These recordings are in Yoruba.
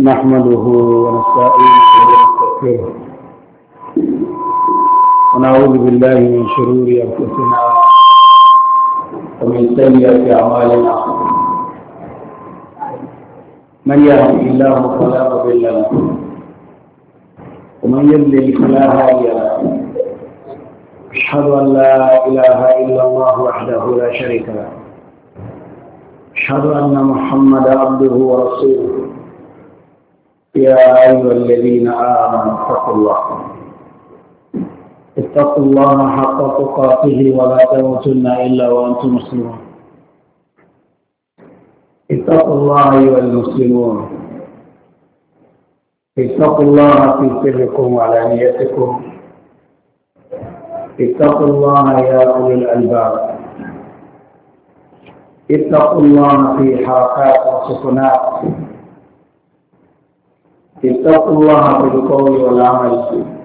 نحمده ونستعينه ونستغفره ونعوذ بالله من شرور أنفسنا ومن سيئات أعمالنا. من يهده الله فلا مضل له ومن يضلل فلا هادي له. أشهد أن لا إله إلا الله وحده لا شريك له. أشهد أن محمدا عبده ورسوله. يا أيها الذين آمنوا اتقوا الله حق تقاته ولا تموتن إلا وأنتم مسلمون. اتقوا الله أيها المسلمون، اتقوا الله في سركم وعلانيتكم. اتقوا الله يا أولي الألباب. اتقوا الله في حركات وسكنات. اتقوا الله بالقول والعمل.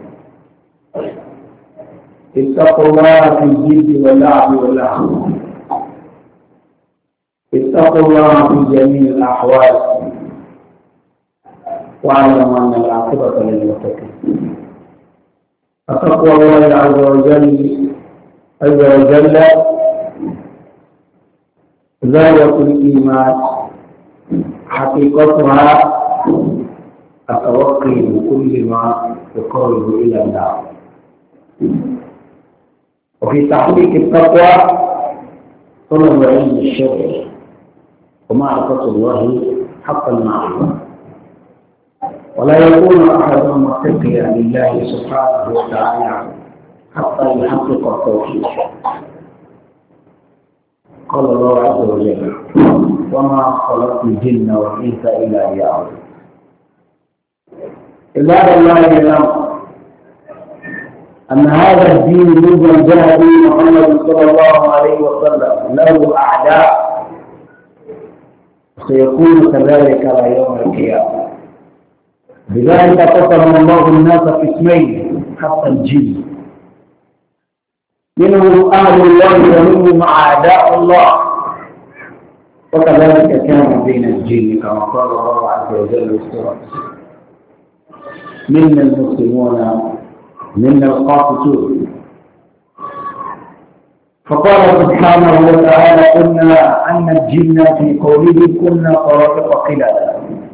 اتقوا الله في الجد واللعب واللهو. اتقوا الله في جميع الأحوال واعلموا أن العاقبة للمتقين. فتقوى الله عز وجل ذروة الإيمان، حقيقتها التوقي بكل ما يقرب إلى النار. وفي تحقيق التقوى طلب علم الشرع ومعرفة الله حق المعرفة. ولا يكون أحد متقيا لله سبحانه وتعالى حتى يحقق التوحيد. قال الله عز وجل: وما خلقت الجن والإنس إلا ليعبدون. عباد الله يعلم أن هذا الدين منذ جاء به محمد صلى الله عليه وسلم له أعداء، سيكون كذلك على يوم القيامة. بذلك قسم الله الناس قسمين حتى الجن، منهم أهل الله ومنهم أعداء الله. وكذلك كان بين الجن كما قال الله عز وجل في السورة: منا المسلمون منا القاسطون. فقال سبحانه وتعالى: قلنا أن الجن في قوله كنا طرائق قلدا.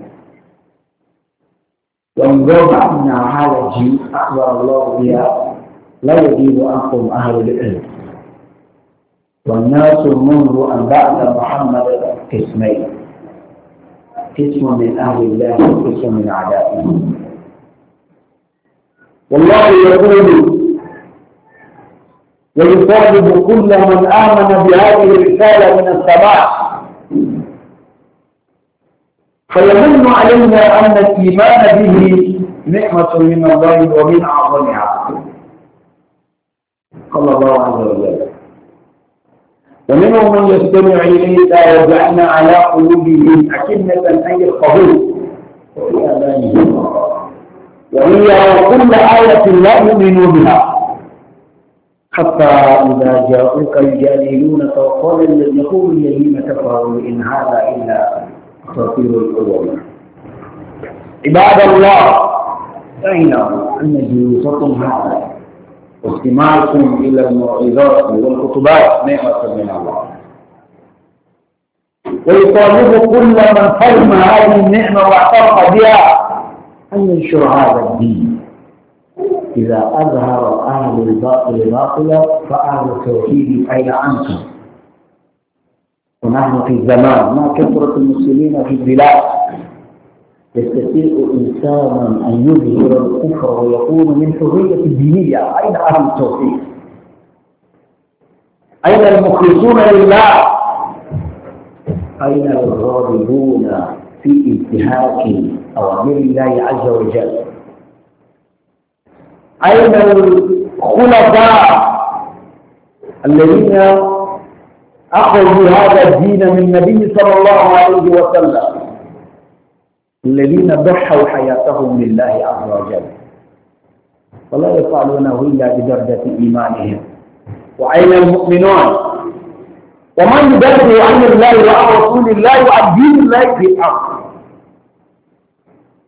وانظر أن هذا الجن أخبر الله بها لا يجيب عنكم أهل العلم. والناس منذ أن بعث محمد قسمين: قسم من أهل الله وقسم من أعدائه. والله يقول ويطالب كل من آمن بهذه الرسالة من السماء، فيمن علينا أن الإيمان به نعمة من الله ومن أعظمها. قال الله عز وجل: ومنهم من يستمع إليك وجعلنا على قلوبهم أكنة أن يفقهوه وفي آذانهم وإن يروا كل آية لا يؤمنوا بها حتى إذا جاءوك يجادلونك يقول الذين كفروا إن هذا إلا أساطير الأولين. عباد الله، اعلموا أن جلوسكم هذا واستماعكم إلى الموعظات والخطبات نعمة من الله. ويطالب كل من فهم هذه النعمة واعترف بها أن ينشر هذا الدين. إذا أظهر أهل الباطل باطلا فأهل التوحيد أين أنتم؟ ونحن في زمان ما كثرة المسلمين في البلاد يستطيع إنسانا أن يظهر الكفر ويكون من حرية الدينية. أين أهل التوحيد؟ أين المخلصون لله؟ أين الراغبون في انتهاك أوامر الله عز وجل؟ أين الخلفاء الذين أخذوا هذا الدين من النبي صلى الله عليه وسلم، الذين ضحوا حياتهم لله عز وجل ولا يفعلونه إلا بدرجة إيمانهم؟ وأين المؤمنون؟ ومن يدافع عن الله وعن رسول الله وعن دين الله في الأرض؟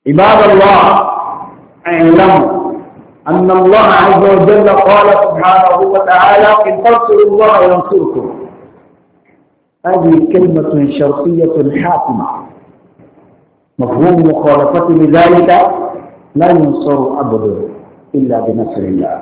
عباد الله اعلموا أن الله عز وجل قال سبحانه وتعالى إن تنصروا الله ينصركم. هذه كلمة شرطية حاسمة، مفهوم مخالفة لذلك لا ينصر أبدا إلا بنصر الله.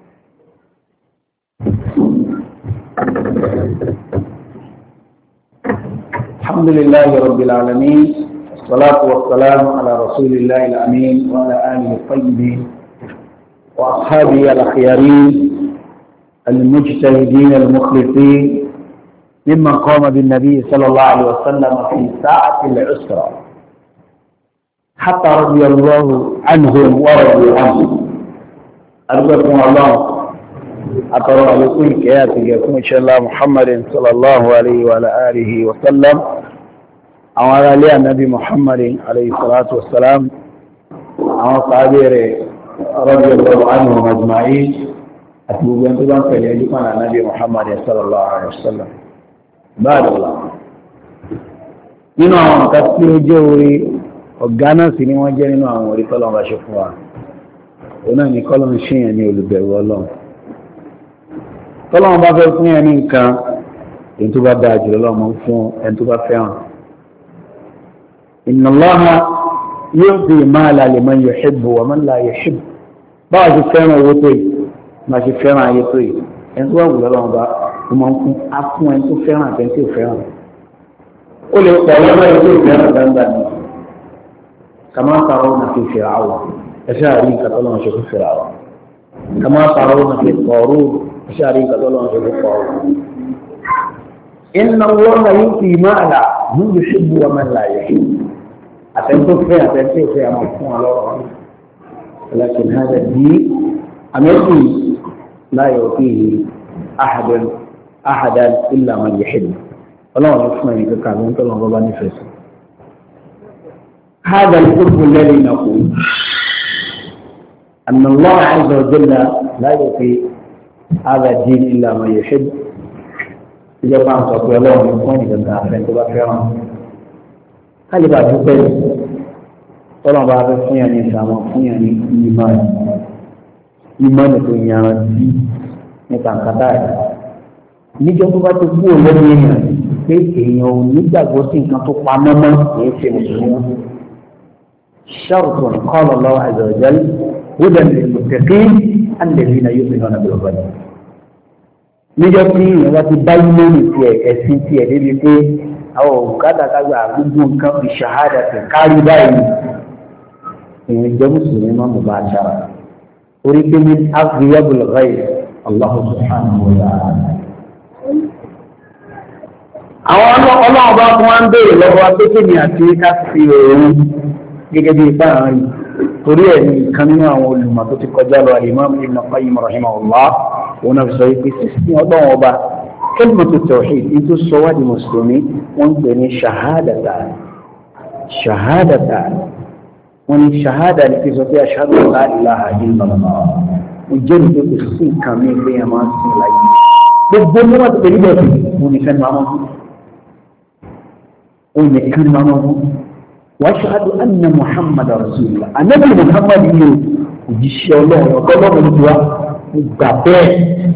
الحمد لله رب العالمين، والصلاة والسلام على رسول الله الأمين وعلى آله الطيبين وأصحابه الأخيارين المجتهدين المخلصين ممن قام بالنبي صلى الله عليه وسلم في ساعة العسرة حتى رضي الله عنهم ورضوا عنه. أرجوكم الله أترى لكم كياتكم إن شاء الله محمد صلى الله عليه وعلى آله وسلم أو على النبي محمد عليه الصلاة والسلام أو صحابه رضي الله عنهم أجمعين أتبوا بأنتم فليجب على النبي محمد صلى الله عليه وسلم. بعد الله nínú àwọn nǹkan tí ó jẹ́ orí ọ̀gá náà sì ni wọ́n jẹ́ nínú àwọn orí tọ́lọ́run bá ṣe fún wa. Òun náà ni kọ́lọ́run ṣèyàn ní olùbẹ̀rù Ọlọ́run. Tọ́lọ́run bá fẹ́ fún yẹn ní nǹkan èyí tó bá dáa jùlọ lọ́mọ fún ẹni tó bá fẹ́ràn. Inna Allaha yu'ti al-mala liman yuhibbu wa man la yuhibbu. Báwa ṣe fẹ́ràn owó tó yìí máa ṣe fẹ́ràn ayé tó yìí ẹni tó wà wù lọ́wọ́ bá ó máa ń fún afún ẹni tó fẹ́ràn àti ẹni tó fẹ́ràn. Ó lè pọ̀ lọ́wọ́ ẹni tó fẹ́ràn dáadáa ni kàmá sàrọ̀ náà fi fèrè àwọ̀ ẹ̀ṣẹ́ àrí nǹkan tó lọ́wọ́ ṣe fún fèrè àwọ̀ kàmá sàrọ̀ náà fi pọ̀rọ̀ ẹ̀ṣẹ́ àrí nǹkan tó lọ́wọ́ ṣe fún pọ̀rọ̀. Inna Allaha yu'ti al-mala man yuhibbu wa man la yuhibbu. Àtẹ̀ntó fẹ́ àtẹ̀ntó fẹ́ àmọ́ fún ọ lọ́rọ̀. لكن هذا الدين أمرني لا يعطيه أحدا إلا من يحب. الله يسمعني كعبون الله بابا نفسه. هذا الحب الذي نقول أن الله عز وجل لا يعطي هذا الدين إلا من يحب. إذا كان صلى الله عليه وسلم فأنت بفران هل بعد ذلك Ọlọ́run bá fẹ́ fún yàn ní ìsàmọ̀ fún yàn ní ìmọ̀nì tó yàrá sí nípa nkàtà rẹ̀. Níjọ́ tó bá ti kú olórí èèyàn pé èèyàn ò nígbàgbọ́ sí nǹkan tó pa mọ́mọ́ kìí ṣe mùsùlùmí. Shartun qala Allahu azza wa jalla hudan lil muttaqin alladhina yu'minuna bil ghaib. Níjọ́ tí èèyàn bá ti bá ìmọ̀nì tiẹ̀ ẹ̀sìn tiẹ̀ débi pé àwọn òkàdàkàgbà gbogbo nǹkan fi ṣàhádà tẹ̀ kárí báyìí. Èèyàn jẹ́ mùsùlùmí máa mú bá a ṣára. Orí pé ní aghyabul ghaib Allahu subhanahu wa ta'ala. Àwọn ọlọ́run bá fún wa ń béèrè lọ́wọ́ akékèké àti ká fi òun gẹ́gẹ́ bí ipá àárín. Torí ẹ̀ ní ìkan nínú àwọn olùmọ̀ tó ti kọjá lọ Al-Imam Ibn Qayyim rahimahullah. Òun náà fi sọ pé sísìn ọlọ́run ọba kalimatu tawhid ní tó sọ wá di mùsùlùmí wọ́n ń pè ní shahadatan. Shahadatan. Wọ́n ní ṣàhádà ní kí sọ pé ashhadu an la ilaha illallah. Mo jẹ́ ní pé kò sí nǹkan mi pé ẹ máa ń sìn láyé. Gbogbo ní wọ́n ti pè níbẹ̀ sí mo nìkan ní máa mọ́ fún. Ó nìkan ní máa mọ́ fún. Wa ashhadu anna Muhammad rasulullah. Ànábì Muhammad yìí òjíṣẹ́ Ọlọ́run ọgọ́gọ́rùn ló wá gbà bẹ́ẹ̀.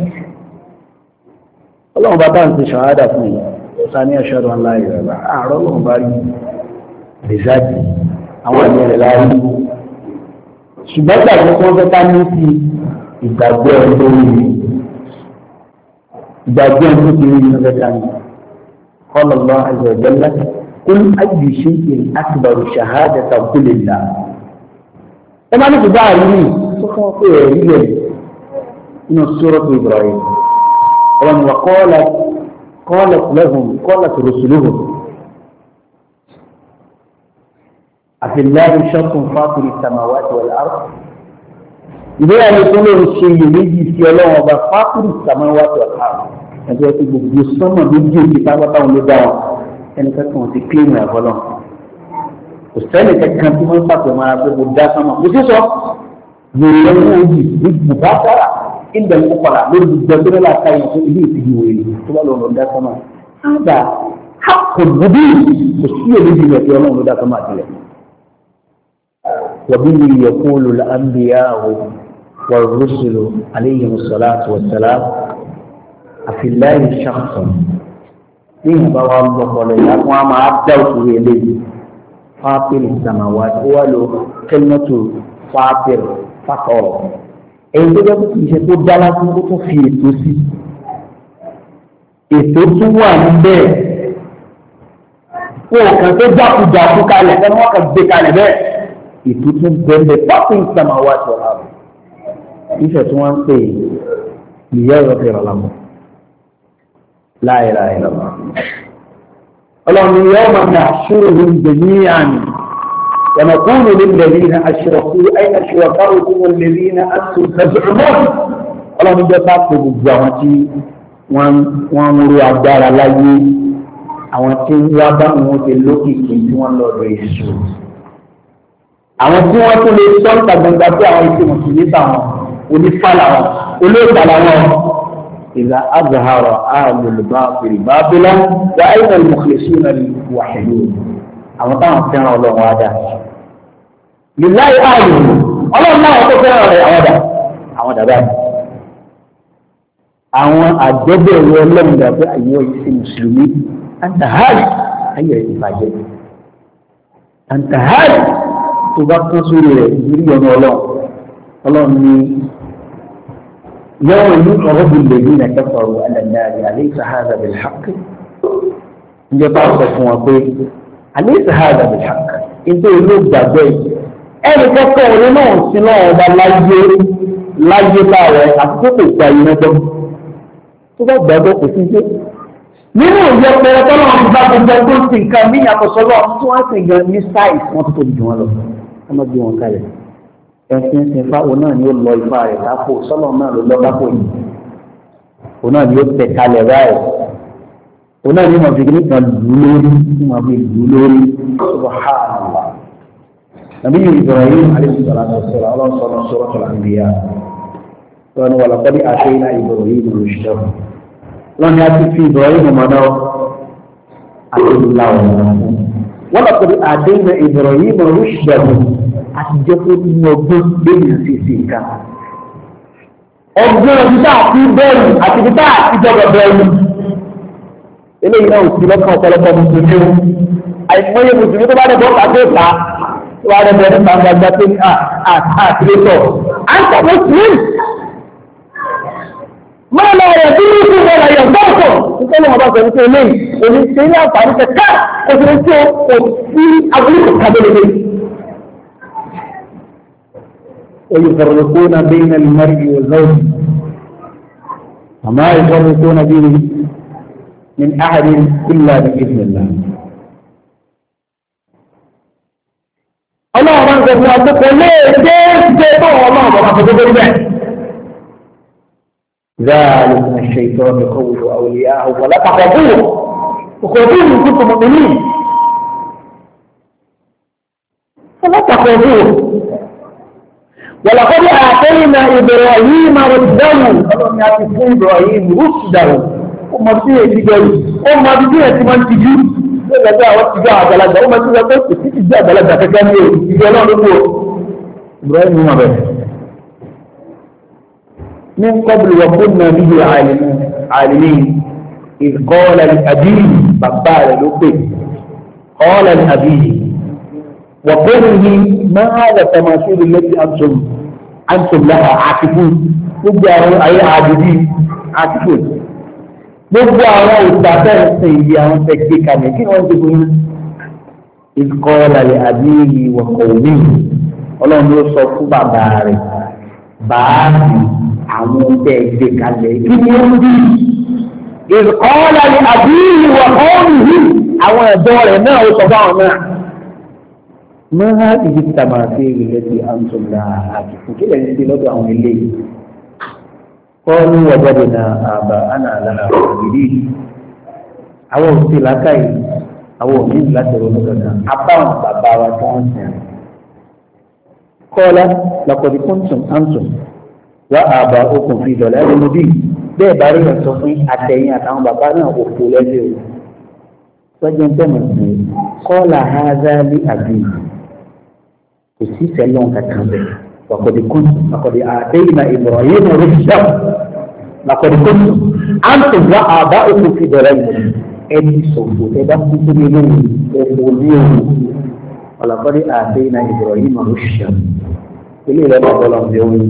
Ọlọ́run bá bá ń ṣe ṣàhádà fún yìí. Sani ashhadu an la ilaha illallah. Àárọ̀ Ọlọ́run bá rí rìsáàtì àwọn ẹ̀mí rẹ̀ láàrí. Ṣùgbọ́n ìgbàgbọ́ tí wọ́n fẹ́ ká ní sí ìgbàgbọ́ ẹ̀ tó rí ni. Ìgbàgbọ́ ẹ̀ tó ti rí ni wọ́n fẹ́ ká ní. Qala Allah azza wa jalla qul ayyu shay'in akbaru shahadatan qul lillah. Ẹ máa ní kò bá àrí ní tó fún ọ pé ẹ̀rí rẹ̀ nínú suratu Ibrahim. Ọ̀rọ̀ wa qalat rusuluhum أفي الله شك فاطر السماوات والأرض. إذا يكون الشيء يجي في الله فاطر السماوات والأرض. ẹgbẹ́ tí gbogbo sọ́mọ̀ méjì òkè pápátá wọn ló dá wọn ẹni kankan ti kílíìmù ẹ̀fọ́ lọ. kò sẹ́ni kankan tí wọ́n pàtó máa gbé gbogbo dá sọ́mọ̀ kò sí sọ yòòyẹ owó òjì ní bùbására ìgbà ìkọkọlà lórí gbogbo ẹgbẹ́ lọ́la káyọ̀ fún ilé ìtìjú wòye tó bá lọ́ọ́ dá sọ́mọ̀. ága kò gbòdì kò sí èdè ìjìnlẹ̀ tí ọlọ́run ló dá sọ́mọ̀ àtìlẹ̀. وبه يقول الأنبياء والرسل عليهم الصلاة والسلام أفي الله شخص فيه بواب بقولي أقوى ما أبدأت إليه فاطر السماوات أولو كلمة فاطر فقر èyí tó jẹ́ kí iṣẹ́ tó dá lásán ó tún fi ètò sí ètò tún wà níbẹ̀ wọn kàn tó jákujàku kalẹ̀ ẹni wọ́n kàn gbé kalẹ̀ bẹ́ẹ̀ ètò tún bẹ̀rẹ̀ pápẹ́ ìsàmà wà tó ààbò ìfẹ́ tí wọ́n ń pè ìyá ìrọ̀fẹ́ ìrọ̀lámọ́ láìra ìrọ̀lá ọlọ́run ìyá ọmọ mi àṣírí oúnjẹ ní àná ونقول للذين أشركوا أين شركاؤكم الذين أنتم تزعمون ọlọ́run jẹ́ bá pè gbogbo àwọn tí wọ́n ń ro agbára láyé àwọn tí wọ́n bá wọn ti lókìkí tí wọ́n lọ́dọ̀ èṣù àwọn tí wọ́n tún lè sọ níta gbangba pé àwọn ìṣe mùsùlùmí táwọn onífàlà wọn olóògbàlà wọn ìlà azahara àlùbá bábílá wà áyìnbó mùsùlùmí náà wà pẹ̀lú àwọn táwọn fẹ́ràn ọlọ́run wá dá líláì ààyè ọlọ́run náà tó fẹ́ràn rẹ̀ àwọn dàbá àwọn àjẹbẹ̀rẹ̀ ọlọ́run dàbí àyè ìṣe mùsùlùmí àǹtàhárì ayé ìbàjẹ́ àǹtàhárì tó bá kán sórí rẹ̀ ìrírí ọ̀nà ọlọ́run ní yawma yu'radu alladhina kafaru 'ala an-nari alaysa hadha bil-haqq ǹjẹ́ bá sọ fún wọn pé alaysa hadha bil-haqq nítorí ló gbàgbé ẹnì kọ́kọ́ òun náà sí náà ọba láyé láàrẹ̀ àti tó kò gba iná gbọ́ tó bá gbàgbọ́ kò sí jẹ́ nínú ìyẹ́ pẹ̀lú tọ́lọ́ wọn bá gbogbo ẹgbẹ́ sí nǹkan ní àkọsọ́lọ́ tí wọ́n sì gan ní sáìsì wọn tó tóbi jù wọn lọ wọn má gbé wọn kalẹ̀ ẹ̀sìn sin fáwọn náà ni ó lọ ifá rẹ̀ kápò sọ́lọ́ náà ló lọ kápò yìí òun náà ni ó tẹ̀ kalẹ̀ báyìí òun náà ni wọn fi kíní kan lù lórí tí wọn fi lù lórí subhanallah nàbí Ibrahim alayhi salatu wassalam ọlọ́sọ̀rọ̀ suratul anbiya wọn wà lọ́kọ́dí àṣeyìnà Ibrahim rushdahu wọn ni a ti fi Ibrahim mọ̀nà àti ìlàwọ̀ wọn lọ́kọ́dí àṣeyìnà Ibrahim rushdahu àti jẹ́ kó ní ọgbọ́n lẹ́yìn àṣìṣe nǹkan ọgbọ́n títà àti bẹ́ẹ̀rù àti títà àti jọba bẹ́ẹ̀rù eléyìí náà sí lọ́kàn ọ̀pọ̀lọpọ̀ mùsùlùmí àìmọye mùsùlùmí tó bá dẹ̀ bọ́ kàdé ìta tó bá dẹ̀ bẹ̀rẹ̀ nípa gbàgbà tó ní àtìlẹ́tọ̀ àǹtà mùsùlùmí máa lọ rẹ̀ bí ní ìfún ọ̀rọ̀ yọ̀ gbọ́ọ̀tọ̀ nítorí wọn bá sọ ní pé eléyìí òní ṣe ní àǹfààní kẹta òṣèré tí ó sí abúlé kàdé ويفرقون بين المرء وزوجه وما يفرقون به من أحد إلا بإذن الله الله من قد يعطيك ليه الله ما تقول به ذلك الشيطان يخوف أولياءه ولا تخافوه وخافوه إن كنتم مؤمنين فلا تخافوه ولقد آتينا إبراهيم رشده ọlọ́run ni a ti fún Ibrahim rúṣìdáwò ọmọ tí èyí ti gẹ̀rù ọmọ tí èyí ti máa ń tijú lọ́gbẹ́ àwọn ti jẹ́ àgbàlagbà ọmọ tí wọ́n tó kò sí ti jẹ́ àgbàlagbà kẹ́kẹ́ ní èyí ti jẹ́ náà lóko Ibrahim mọ̀ bẹ̀rẹ̀ ní kọ́bùlù wọ̀kún náà níbi àìlèmí ìkọ́ọ̀lẹ̀ àbí bàbá rẹ̀ ló pè kọ́ọ̀lẹ̀ àbí وقوله ما هذا التماثيل التي أنتم لها عاكفون gbogbo àwọn ayé àdìdí àtìfòn gbogbo àwọn òṣìṣẹ́ ìsìn ìdí àwọn tẹ̀gbẹ́ kalẹ̀ kí wọ́n ti gbóyún ìkọ́ lálẹ́ àbíyí wọ̀kọ̀ òní ọlọ́run ló sọ fún bàbá rẹ̀ báàbí àwọn tẹ̀gbẹ́ kalẹ̀ kí ni ó ń bí ìkọ́ lálẹ́ àbíyí wọ̀kọ̀ òní àwọn ẹ̀dọ́ rẹ̀ náà ó sọ fáwọn náà. ما هذه التماثيل التي أنتم لها عاكفون كلا يجي لدى عن الليل قالوا وجدنا آباءنا لها عابدين أو سلاكي أو من لا تروننا أباهم بابا وتوانسا قال لقد كنتم أنتم وآباؤكم في ضلال مبين bẹ́ẹ̀ bá rí ẹ̀sọ́ fún àtẹ̀yìn àtàwọn bàbá náà òfò lẹ́lẹ́ o wọ́n jẹ́ ń tẹ́mọ̀ sí kọ́lá házálí àbí kò sí sẹ́lọ̀n kankan bẹ̀ wàkọ̀dé kóńtù wàkọ̀dé àdéhìnà Ibrahim rẹ̀ṣà wàkọ̀dé kóńtù àǹtò wà àbá òkú fi bẹ̀rẹ̀ mọ̀ ẹni sọ̀fọ̀ ẹ bá kú sí ilé ẹ̀fọ́ ní òun wàkọ̀dé àdéhìnà Ibrahim rẹ̀ṣà ilé rẹ̀ bá bọ́lá ọ̀dẹ́ òun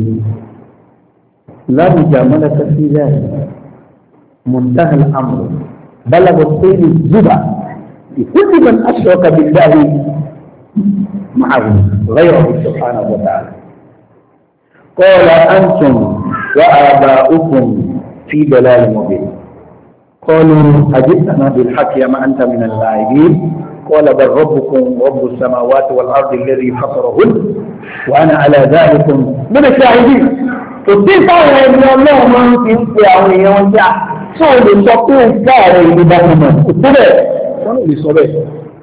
láwùjọ mọ́lẹ́kẹ́ sí lẹ́yìn منتهى الأمر بلغ الطين الزبا لكل من أشرك بالله معه غيره سبحانه وتعالى قال أنتم وآباؤكم في ضلال مبين قالوا أجئتنا بالحق ما أنت من اللاعبين قال بل ربكم رب السماوات والأرض الذي فطرهن وأنا على ذلك من الشاهدين فكيف أن الله من في أولياء tí o lè sọ pé ìgbà rẹ̀ ìlú bá wọn mọ̀ kò tó bẹ́ẹ̀ wọ́n lè sọ bẹ́ẹ̀.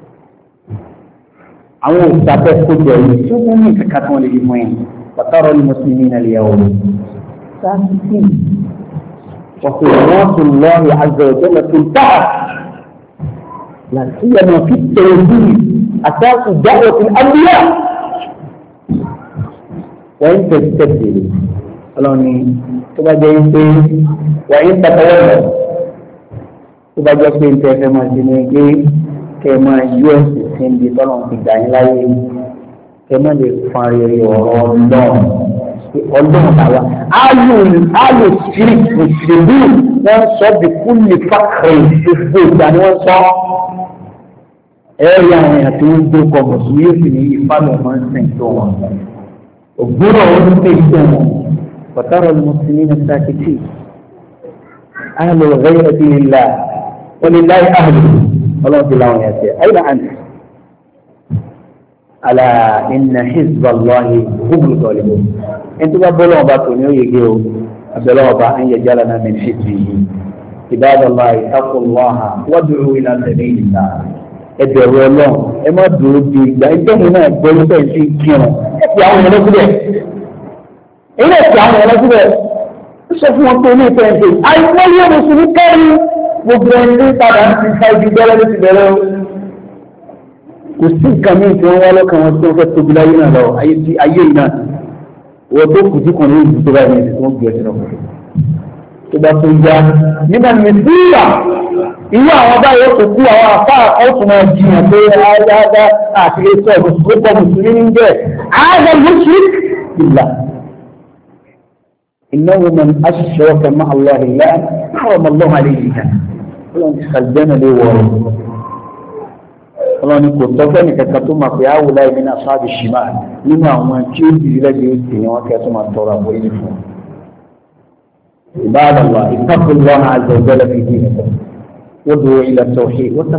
àwọn òṣìṣẹ́ kójọ yìí tí ó ní kankan tí wọ́n lè fi mọ́ yẹn pàtàkì ní mùsùlùmí náà lè yàwó sáàtì ọ̀pọ̀ wọn tó lọ́ọ̀rì àgbẹ̀rẹ̀ tó tó bá láti yẹn náà fi tẹ̀lé bí àtàkùn jáwọ́ sí àbúyá wọ́n ń tẹ̀sítẹ̀sí ọlọ́ni tó bá jẹ́ pé wà ní tàbáwọ̀ lọ tó bá jẹ́ pé ń tẹ́ fẹ́ máa ṣe ní pé kẹ́ máa yọ ẹ̀sìn sí ibi tọ́lọ̀ ti gbà yín láyé kẹ́ má lè fan rere ọ̀rọ̀ ọlọ́run àwa áyù sírí ìṣèlú wọ́n sọ bí kúlì fákàrẹ̀ ìṣèlú ìgbà ni wọ́n sọ ẹ̀rí àwọn èèyàn tó ń gbé kọ mùsùlùmí yóò sì ní ìfàlọ̀ máa ń sìn tó wọn ògbóró ọdún tó ń tó wọn. وترى المسلمين الساكتين أهل الغيرة لله ولله أهله والله بالله يأتي أين أنت ألا إن حزب الله هم الغالبون أنتم أبلغوا باتونيو يجيو أبلغوا أن يجعلنا من حزبه عباد الله اتقوا الله وادعوا إلى سبيل الله ẹbẹ̀rù Ọlọ́run ẹ má dúró di ìgbà ìjọba náà gbọ́ ló bẹ́ẹ̀ sí kírun ẹ fi àwọn ọmọ lọ́sílẹ̀ ilé ìtì àwọn ọ̀rọ̀ síbẹ̀ ó sọ fún wọn pé ilé ìfẹ́ ìfẹ́ àìmọye mùsùlùmí kẹ́rin gbogbo ẹni ní padà ń ti fa ibi bẹ́rẹ̀ ló ti bẹ̀rẹ̀ o kò sí nǹkan míì tí wọ́n wá lọ́kàn wọn tí wọ́n fẹ́ tóbi láyé náà lọ ayé yìí náà wọ́n tó kù tí kò ní ìlú tó bá yẹn tí wọ́n gbé ẹsẹ̀ lọ tó bá tó yá nígbà ní sílà irú àwọn báyìí ó kò kú àwọn afá ọ̀tún náà jiyàn pé ádáadá àti ilé sọ ìgbésókò mùsùlùmí ní jẹ́ àádọ́ mùsùlùmí ìlà إنه من أشرك مع الله لا حرم الله عليه الجنة ọlọ́run ti sàlìjẹ́nà lè wọ̀rọ̀ ọlọ́run ni kò tọ́fẹ́ nìkan kan tó máa pè á wò láì nínú aṣáájú ṣìmá nínú àwọn tí ó di lẹ́gbẹ̀ẹ́ òsì ni wọ́n kẹ́ tó máa tọrọ àbọ̀ yìí fún ìbáàdàlá ìtàkùnlọ́ àzọ̀ ìjọba fi dì nìkan wọ́n dúró ilẹ̀ tawhid wọ́n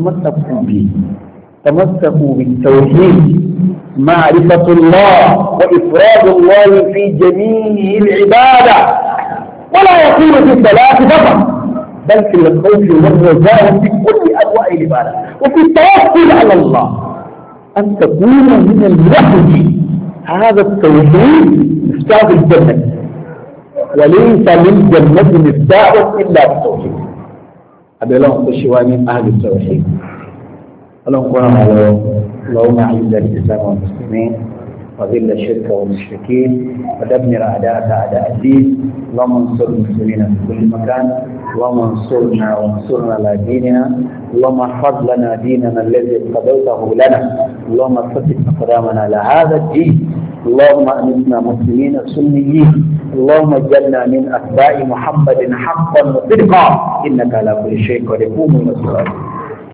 تمسكوا بالتوحيد معرفة الله وإفراد الله في جميع العبادة ولا يكون في الصلاة فقط بل في الخوف والرجاء في كل أنواع العبادة وفي التوكل على الله أن تكون من الوحي هذا التوحيد مفتاح الجنة وليس للجنة مفتاح إلا بالتوحيد أبي الله تشواني أهل التوحيد اللهم قرم على اللهم أعز الإسلام والمسلمين وذل الشرك والمشركين ودمر أعداءك أعداء الدين اللهم انصر المسلمين في كل مكان اللهم انصرنا وانصرنا على ديننا اللهم احفظ لنا ديننا الذي قضيته لنا اللهم ثبت أقدامنا على هذا الدين اللهم أمتنا مسلمين سنيين اللهم اجعلنا من أتباع محمد حقا وصدقا إنك على كل شيء قدير. قوموا إلى الصلاة.